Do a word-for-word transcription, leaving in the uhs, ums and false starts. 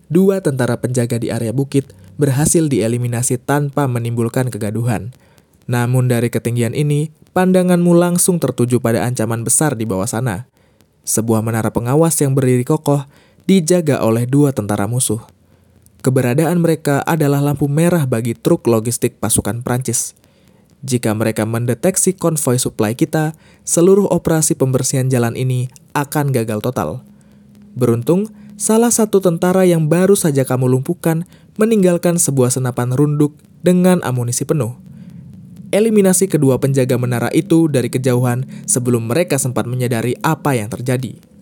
dua tentara penjaga di area bukit berhasil dieliminasi tanpa menimbulkan kegaduhan. Namun dari ketinggian ini, pandanganmu langsung tertuju pada ancaman besar di bawah sana. Sebuah menara pengawas yang berdiri kokoh dijaga oleh dua tentara musuh. Keberadaan mereka adalah lampu merah bagi truk logistik pasukan Prancis. Jika mereka mendeteksi konvoi suplai kita, seluruh operasi pembersihan jalan ini akan gagal total. Beruntung, salah satu tentara yang baru saja kamu lumpuhkan meninggalkan sebuah senapan runduk dengan amunisi penuh. Eliminasi kedua penjaga menara itu dari kejauhan sebelum mereka sempat menyadari apa yang terjadi.